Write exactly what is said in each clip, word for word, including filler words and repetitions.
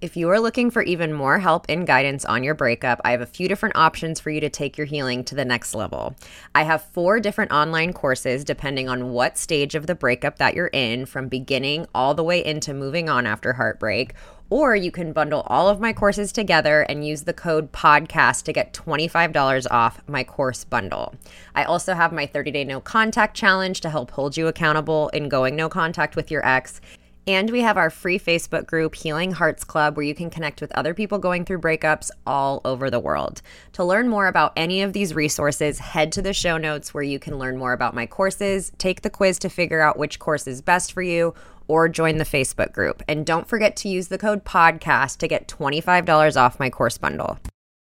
If you are looking for even more help and guidance on your breakup, I have a few different options for you to take your healing to the next level. I have four different online courses depending on what stage of the breakup that you're in, from beginning all the way into moving on after heartbreak. Or you can bundle all of my courses together and use the code PODCAST to get twenty-five dollars off my course bundle. I also have my thirty-day no contact challenge to help hold you accountable in going no contact with your ex. And we have our free Facebook group, Healing Hearts Club, where you can connect with other people going through breakups all over the world. To learn more about any of these resources, head to the show notes where you can learn more about my courses, take the quiz to figure out which course is best for you, or join the Facebook group. And don't forget to use the code PODCAST to get twenty-five dollars off my course bundle.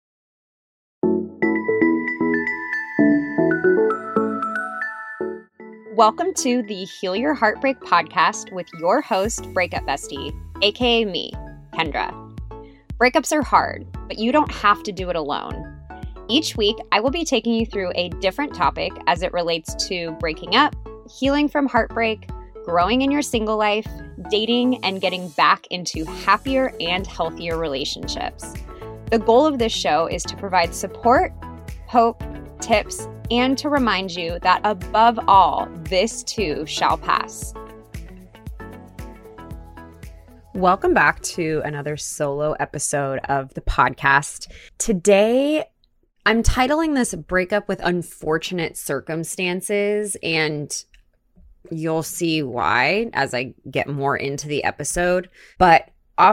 Welcome to the Heal Your Heartbreak podcast with your host, Breakup Bestie, aka me, Kendra. Breakups are hard, but you don't have to do it alone. Each week, I will be taking you through a different topic as it relates to breaking up, healing from heartbreak, growing in your single life, dating, and getting back into happier and healthier relationships. The goal of this show is to provide support, hope, tips, and to remind you that above all, this too shall pass. Welcome back to another solo episode of the podcast. Today, I'm titling this Breakup with Unfortunate Circumstances, and you'll see why as I get more into the episode. But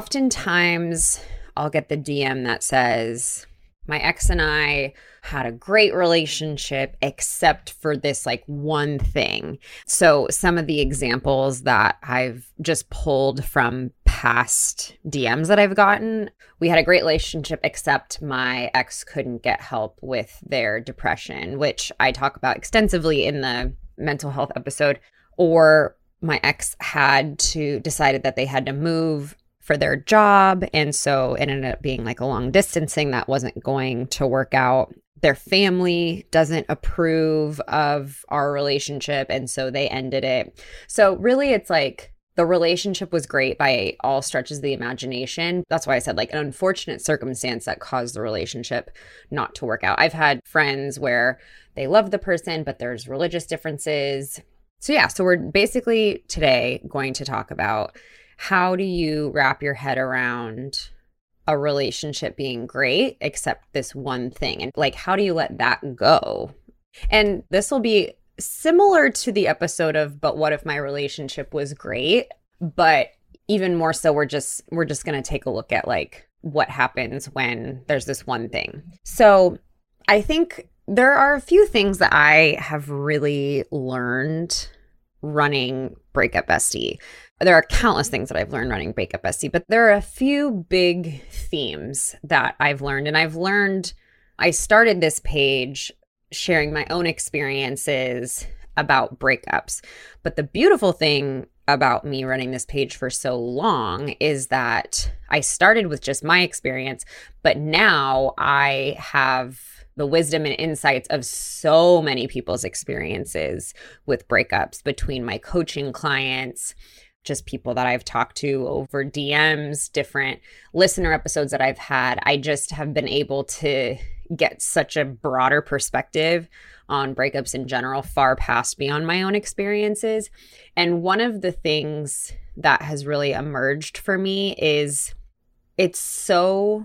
oftentimes, I'll get the D M that says, my ex and I had a great relationship except for this like one thing. So some of the examples that I've just pulled from past D Ms that I've gotten, we had a great relationship except my ex couldn't get help with their depression, which I talk about extensively in the mental health episode. Or my ex had to decided that they had to move for their job. And so it ended up being like a long distance thing that wasn't going to work out. Their family doesn't approve of our relationship, and so they ended it. So really, it's like the relationship was great by all stretches of the imagination. That's why I said like an unfortunate circumstance that caused the relationship not to work out. I've had friends where they love the person, but there's religious differences. So yeah, so we're basically today going to talk about how do you wrap your head around a relationship being great except this one thing, and like how do you let that go? And this will be similar to the episode of But What If My Relationship Was Great, but even more so we're just we're just going to take a look at like what happens when there's this one thing. So I think there are a few things that I have really learned running Breakup Bestie. There are countless things that I've learned running Breakup Bestie, but there are a few big themes that I've learned. And I've learned, I started this page sharing my own experiences about breakups. But the beautiful thing about me running this page for so long is that I started with just my experience, but now I have the wisdom and insights of so many people's experiences with breakups, between my coaching clients, just people that I've talked to over D Ms, different listener episodes that I've had. I just have been able to get such a broader perspective on breakups in general, far past beyond my own experiences. And one of the things that has really emerged for me is it's so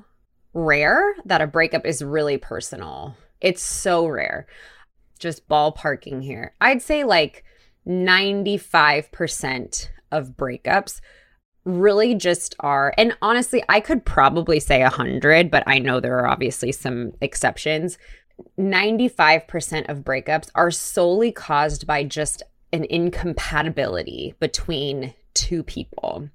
rare that a breakup is really personal. It's so rare. Just ballparking here. I'd say like ninety-five percent of breakups really just are, and honestly, I could probably say one hundred, but I know there are obviously some exceptions. ninety-five percent of breakups are solely caused by just an incompatibility between two people.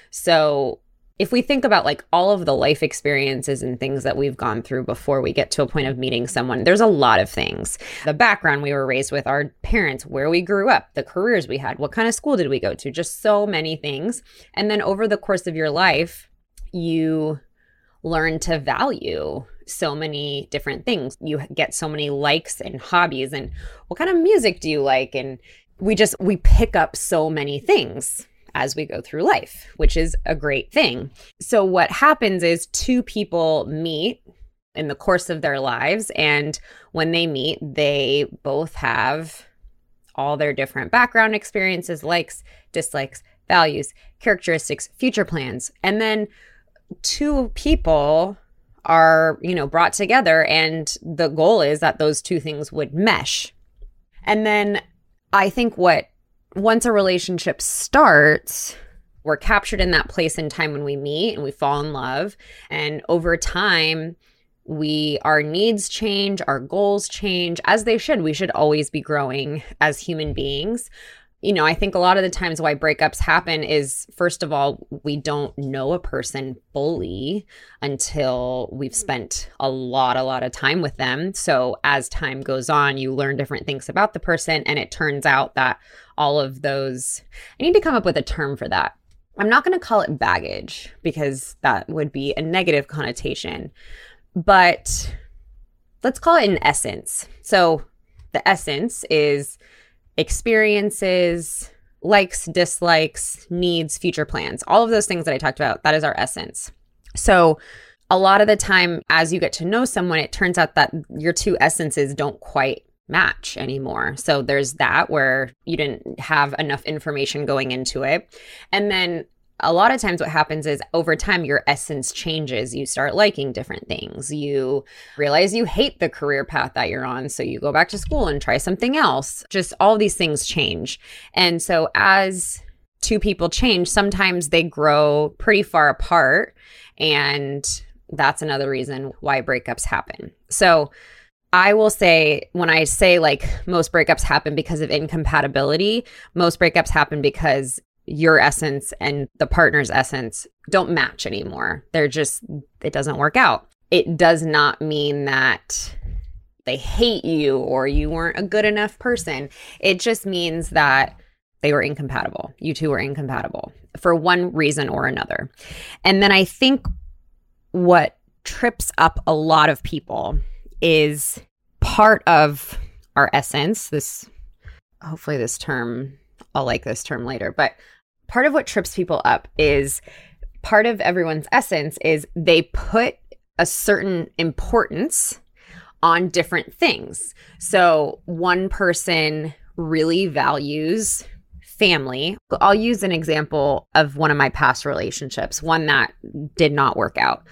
So if we think about like all of the life experiences and things that we've gone through before we get to a point of meeting someone, there's a lot of things. The background we were raised with, our parents, where we grew up, the careers we had, what kind of school did we go to, just so many things. And then over the course of your life, you learn to value so many different things. You get so many likes and hobbies, and what kind of music do you like? And we just, we pick up so many things as we go through life, which is a great thing. So what happens is two people meet in the course of their lives, and when they meet, they both have all their different background experiences, likes, dislikes, values, characteristics, future plans. And then two people are, you know, brought together, and the goal is that those two things would mesh. And then I think what once a relationship starts, we're captured in that place and time when we meet and we fall in love. And over time, we our needs change, our goals change, as they should. We should always be growing as human beings. You know, I think a lot of the times why breakups happen is, first of all, we don't know a person fully until we've spent a lot, a lot of time with them. So as time goes on, you learn different things about the person, and it turns out that all of those, I need to come up with a term for that. I'm not going to call it baggage because that would be a negative connotation, but let's call it an essence. So the essence is experiences, likes, dislikes, needs, future plans, all of those things that I talked about, that is our essence. So a lot of the time, as you get to know someone, it turns out that your two essences don't quite match anymore. So there's that where you didn't have enough information going into it. And then a lot of times what happens is over time, your essence changes. You start liking different things. You realize you hate the career path that you're on. So you go back to school and try something else. Just all these things change. And so as two people change, sometimes they grow pretty far apart. And that's another reason why breakups happen. So I will say, when I say like most breakups happen because of incompatibility, most breakups happen because your essence and the partner's essence don't match anymore. They're just, it doesn't work out. It does not mean that they hate you or you weren't a good enough person. It just means that they were incompatible. You two were incompatible for one reason or another. And then I think what trips up a lot of people is part of our essence. This, hopefully this term, I'll like this term later, but part of what trips people up is part of everyone's essence is they put a certain importance on different things. So one person really values family. I'll use an example of one of my past relationships, one that did not work out.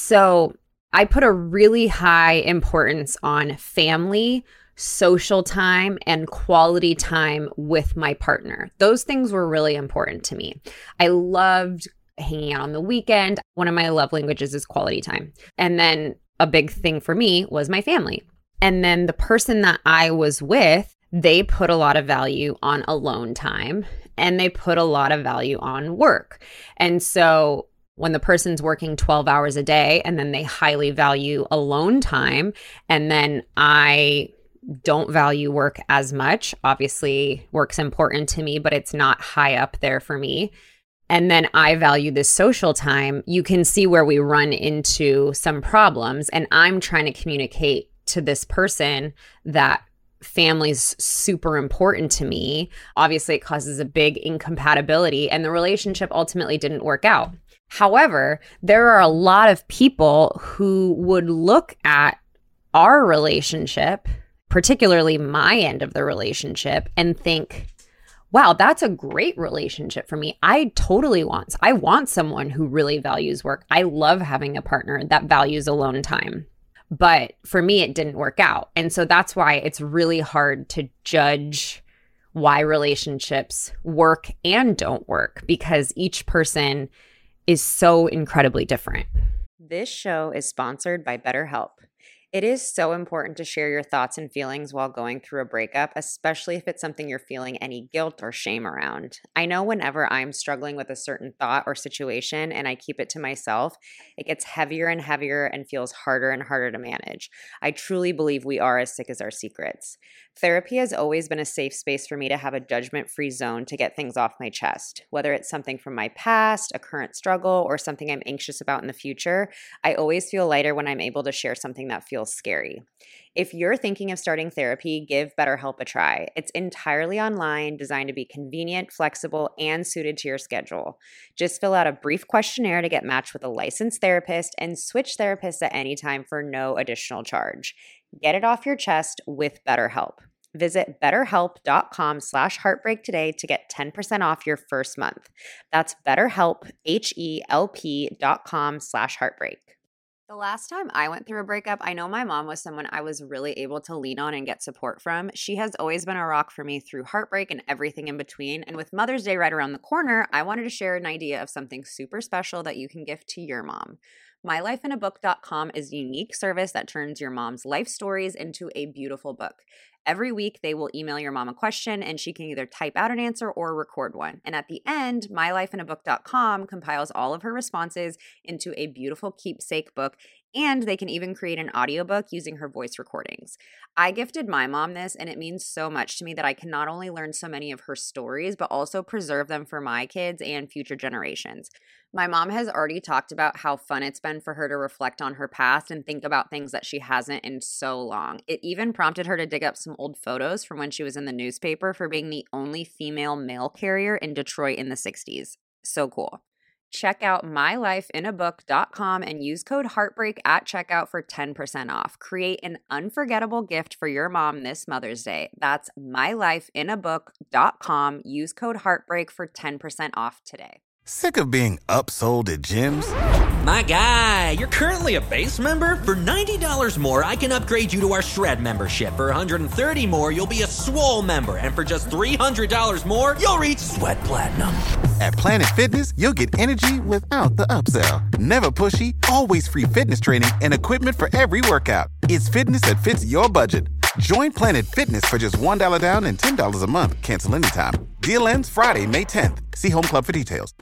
So I put a really high importance on family, social time, and quality time with my partner. Those things were really important to me. I loved hanging out on the weekend. One of my love languages is quality time. And then a big thing for me was my family. And then the person that I was with, they put a lot of value on alone time, and they put a lot of value on work. And so when the person's working twelve hours a day and then they highly value alone time, and then I don't value work as much. Obviously, work's important to me, but it's not high up there for me. And then I value this social time. You can see where we run into some problems. And I'm trying to communicate to this person that family's super important to me. Obviously, it causes a big incompatibility, and the relationship ultimately didn't work out. However, there are a lot of people who would look at our relationship, particularly my end of the relationship, and think, wow, that's a great relationship for me. I totally want, I want someone who really values work. I love having a partner that values alone time. But for me, it didn't work out. And so that's why it's really hard to judge why relationships work and don't work, because each person is so incredibly different. This show is sponsored by BetterHelp. It is so important to share your thoughts and feelings while going through a breakup, especially if it's something you're feeling any guilt or shame around. I know whenever I'm struggling with a certain thought or situation and I keep it to myself, it gets heavier and heavier and feels harder and harder to manage. I truly believe we are as sick as our secrets. Therapy has always been a safe space for me to have a judgment-free zone to get things off my chest. Whether it's something from my past, a current struggle, or something I'm anxious about in the future, I always feel lighter when I'm able to share something that feels feels scary. If you're thinking of starting therapy, give BetterHelp a try. It's entirely online, designed to be convenient, flexible, and suited to your schedule. Just fill out a brief questionnaire to get matched with a licensed therapist and switch therapists at any time for no additional charge. Get it off your chest with BetterHelp. Visit betterhelp.com slash heartbreak today to get ten percent off your first month. That's betterhelp, H-E-L-P dot com slash heartbreak. The last time I went through a breakup, I know my mom was someone I was really able to lean on and get support from. She has always been a rock for me through heartbreak and everything in between. And with Mother's Day right around the corner, I wanted to share an idea of something super special that you can gift to your mom. my life in a book dot com is a unique service that turns your mom's life stories into a beautiful book. Every week, they will email your mom a question, and she can either type out an answer or record one. And at the end, my life in a book dot com compiles all of her responses into a beautiful keepsake book, and they can even create an audiobook using her voice recordings. I gifted my mom this, and it means so much to me that I can not only learn so many of her stories, but also preserve them for my kids and future generations. My mom has already talked about how fun it's been for her to reflect on her past and think about things that she hasn't in so long. It even prompted her to dig up some old photos from when she was in the newspaper for being the only female mail carrier in Detroit in the sixties. So cool. Check out my life in a book dot com and use code HEARTBREAK at checkout for ten percent off. Create an unforgettable gift for your mom this Mother's Day. That's my life in a book dot com. Use code HEARTBREAK for ten percent off today. Sick of being upsold at gyms? My guy, you're currently a base member? For ninety dollars more, I can upgrade you to our Shred membership. For one hundred thirty dollars more, you'll be a Swole member. And for just three hundred dollars more, you'll reach Sweat Platinum. At Planet Fitness, you'll get energy without the upsell. Never pushy, always free fitness training and equipment for every workout. It's fitness that fits your budget. Join Planet Fitness for just one dollar down and ten dollars a month. Cancel anytime. Deal ends Friday, May tenth. See Home Club for details.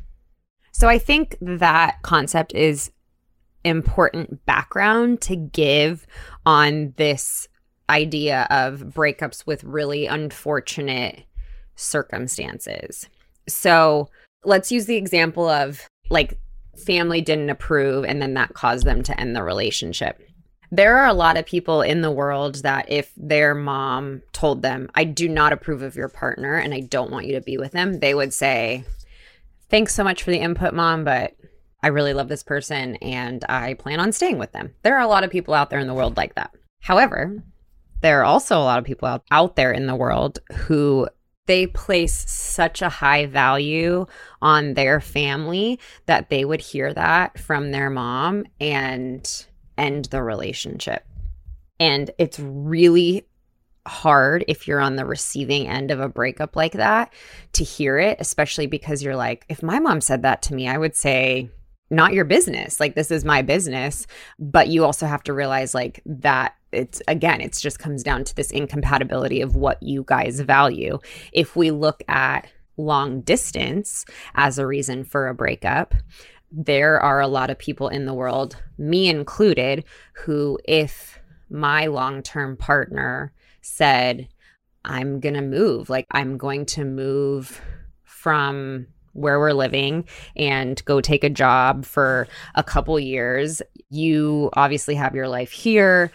So I think that concept is important background to give on this idea of breakups with really unfortunate circumstances. So let's use the example of like family didn't approve and then that caused them to end the relationship. There are a lot of people in the world that if their mom told them, I do not approve of your partner and I don't want you to be with them, they would say, thanks so much for the input, Mom, but I really love this person and I plan on staying with them. There are a lot of people out there in the world like that. However, there are also a lot of people out, out there in the world who they place such a high value on their family that they would hear that from their mom and end the relationship. And it's really hard if you're on the receiving end of a breakup like that to hear it, especially because you're like, if my mom said that to me, I would say, not your business. Like, this is my business. But you also have to realize like that it's, again, it just comes down to this incompatibility of what you guys value. If we look at long distance as a reason for a breakup, there are a lot of people in the world, me included, who if my long-term partner said, I'm going to move, like I'm going to move from where we're living and go take a job for a couple years. You obviously have your life here,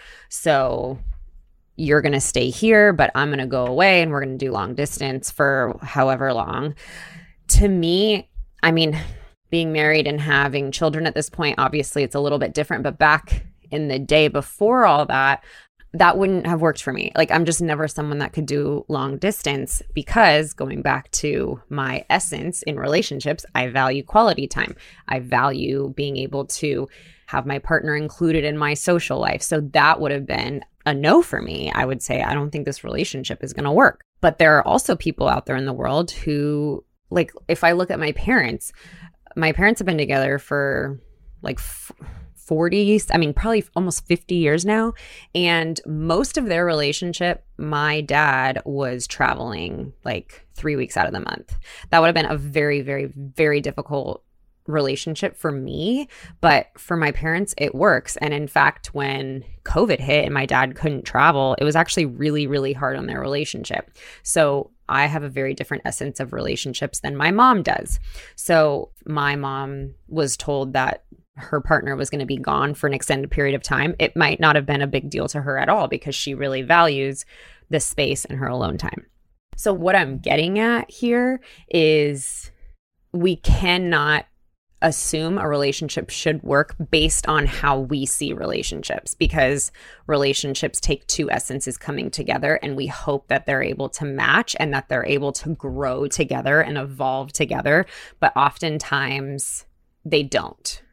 so you're going to stay here, but I'm going to go away and we're going to do long distance for however long. To me, I mean, being married and having children at this point, obviously it's a little bit different, but back in the day before all that, that wouldn't have worked for me. Like, I'm just never someone that could do long distance because, going back to my essence in relationships, I value quality time. I value being able to have my partner included in my social life. So that would have been a no for me. I would say, I don't think this relationship is going to work. But there are also people out there in the world who, like, if I look at my parents, my parents have been together for like f- forty, I mean, probably almost fifty years now. And most of their relationship, my dad was traveling like three weeks out of the month. That would have been a very, very, very difficult relationship for me. But for my parents, it works. And in fact, when COVID hit and my dad couldn't travel, it was actually really, really hard on their relationship. So I have a very different essence of relationships than my mom does. So my mom was told that her partner was going to be gone for an extended period of time, it might not have been a big deal to her at all because she really values the space and her alone time. So what I'm getting at here is we cannot assume a relationship should work based on how we see relationships, because relationships take two essences coming together, and we hope that they're able to match and that they're able to grow together and evolve together. But oftentimes they don't.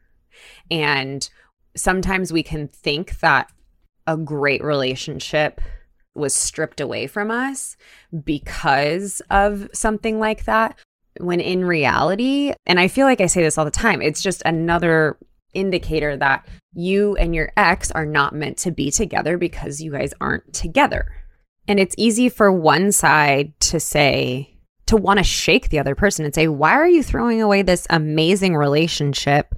And sometimes we can think that a great relationship was stripped away from us because of something like that, when in reality, and I feel like I say this all the time, it's just another indicator that you and your ex are not meant to be together because you guys aren't together. And it's easy for one side to say, to want to shake the other person and say, why are you throwing away this amazing relationship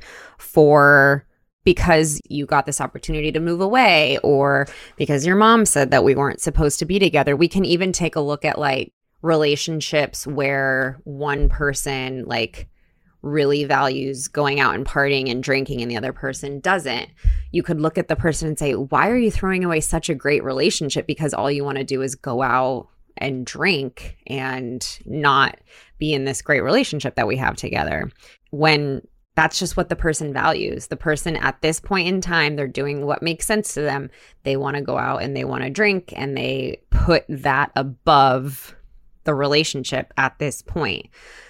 for because you got this opportunity to move away, or because your mom said that we weren't supposed to be together? We can even take a look at like relationships where one person like really values going out and partying and drinking and the other person doesn't. You could look at the person and say, why are you throwing away such a great relationship because all you want to do is go out and drink and not be in this great relationship that we have together? When that's just what the person values. The person at this point in time, they're doing what makes sense to them. They want to go out and they want to drink, and they put that above the relationship at this point.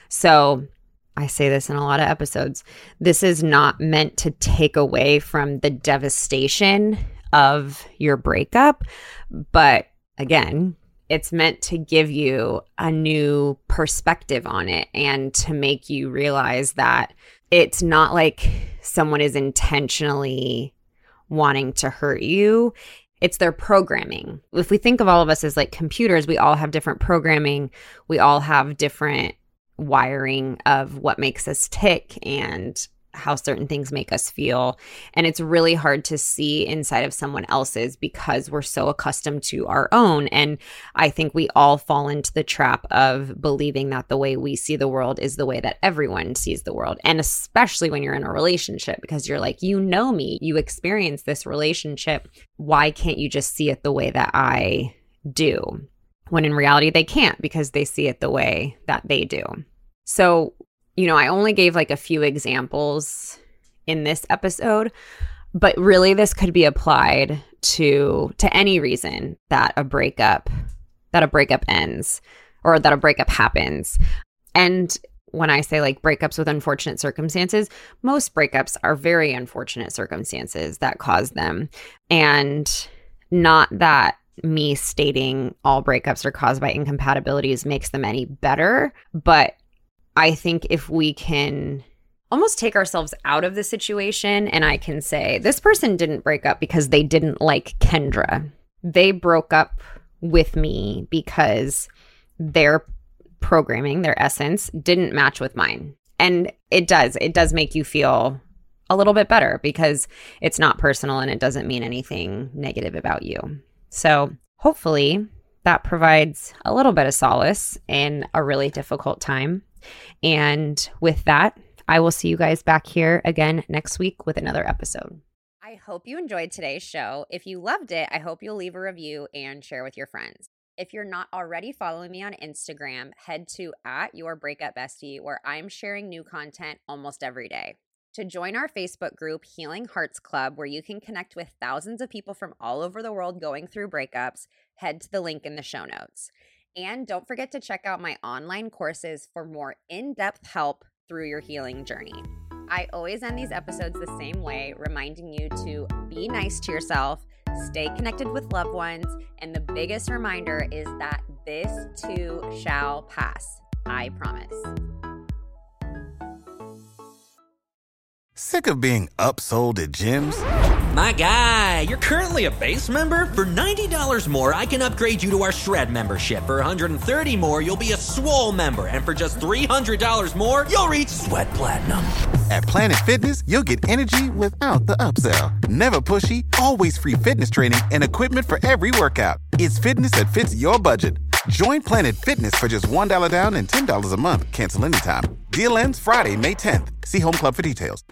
So I say this in a lot of episodes. This is not meant to take away from the devastation of your breakup. But again, it's meant to give you a new perspective on it and to make you realize that it's not like someone is intentionally wanting to hurt you. It's their programming. If we think of all of us as like computers, we all have different programming. We all have different wiring of what makes us tick and how certain things make us feel. And it's really hard to see inside of someone else's because we're so accustomed to our own. And I think we all fall into the trap of believing that the way we see the world is the way that everyone sees the world. And especially when you're in a relationship, because you're like, you know me, you experience this relationship. Why can't you just see it the way that I do? When in reality, they can't, because they see it the way that they do. So, you know, I only gave like a few examples in this episode, but really this could be applied to to any reason that a breakup that a breakup ends or that a breakup happens. And when I say like breakups with unfortunate circumstances, most breakups are very unfortunate circumstances that cause them. And not that me stating all breakups are caused by incompatibilities makes them any better, but I think if we can almost take ourselves out of the situation and I can say, this person didn't break up because they didn't like Kendra. They broke up with me because their programming, their essence, didn't match with mine. And it does. It does make you feel a little bit better because it's not personal and it doesn't mean anything negative about you. So hopefully that provides a little bit of solace in a really difficult time. And with that, I will see you guys back here again next week with another episode. I hope you enjoyed today's show. If you loved it, I hope you'll leave a review and share with your friends. If you're not already following me on Instagram, head to at your breakup bestie, where I'm sharing new content almost every day. To join our Facebook group, Healing Hearts Club, where you can connect with thousands of people from all over the world going through breakups, head to the link in the show notes. And don't forget to check out my online courses for more in-depth help through your healing journey. I always end these episodes the same way, reminding you to be nice to yourself, stay connected with loved ones, and the biggest reminder is that this too shall pass. I promise. Sick of being upsold at gyms? My guy, you're currently a base member? For ninety dollars more, I can upgrade you to our Shred membership. For one hundred thirty dollars more, you'll be a Swole member. And for just three hundred dollars more, you'll reach Sweat Platinum. At Planet Fitness, you'll get energy without the upsell. Never pushy, always free fitness training and equipment for every workout. It's fitness that fits your budget. Join Planet Fitness for just one dollar down and ten dollars a month. Cancel anytime. Deal ends Friday, May tenth. See Home Club for details.